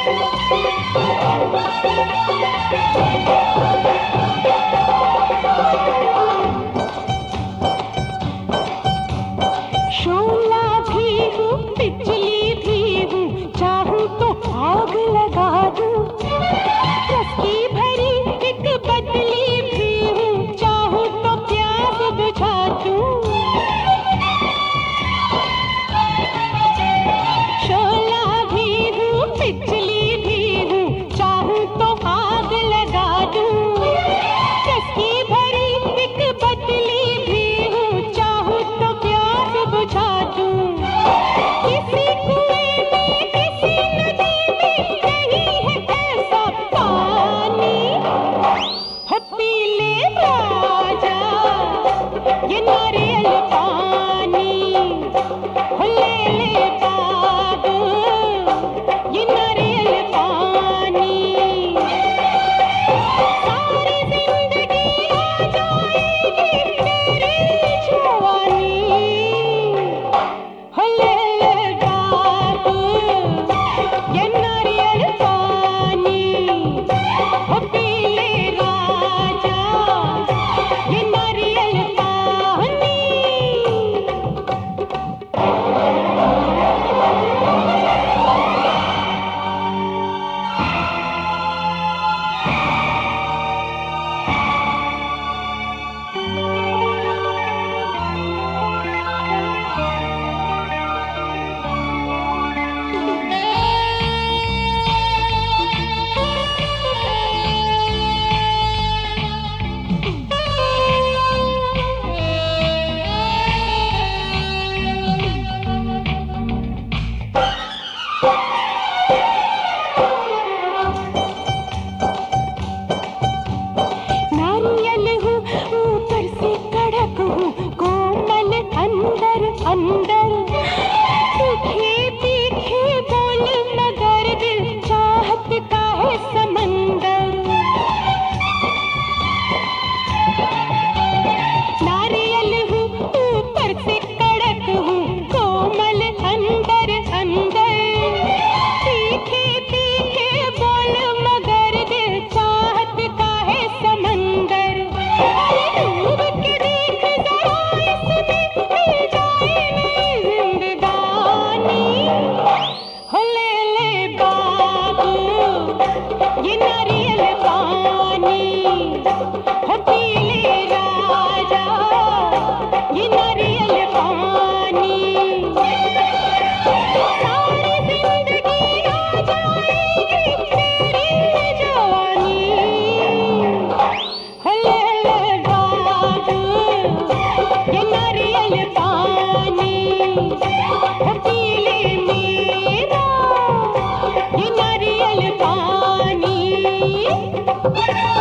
शोला भी हूँ बिजली भी हूँ, चाहूँ तो आग लगा दूँ। रस की भरी एक बदली भी हूँ, चाहूँ तो प्यास बुझा दूँ। शोला भी हूँ बिजली भी हूँ, चाहूँ तो आग लगा दूँ। रस की भरी एक बदली भी हूँ, चाहूँ तो प्यास बुझा दूँ। किसी कुएं में किसी नदी में नहीं है ऐसा पानी, हो पी ले राजा ये नारियल पानी, हो ले ले बाबू ये नारियल पानी। सारी जिंदगी आ जाएगी तेरी जवानी, हो ले ले बाबू ये नारियल पानी, हो पी ले राजा ये नारियल पानी। नारियल हूँ ऊपर से कड़क हूँ, कोमल अंदर अंदर। तीखे तीखे बोल मगर दिल चाहत का है समंदर। नारियल हूँ ऊपर से कड़क हूँ, कोमल अंदर अंदर। तीखे तीखे बोल मगर दिल चाहत का है समंदर। डूब के देख जरा इसमें, मिल जाए नई जिंदगानी, हो ले ले बाबू ये नारियल पानी, हो पी ले राजा ये नारियल पानी। सारी जिंदगी आ जाएगी तेरी जवानी, हो ले ले बाबू ये नारियल पानी, हो पी ले मेरा ये नारियल पानी।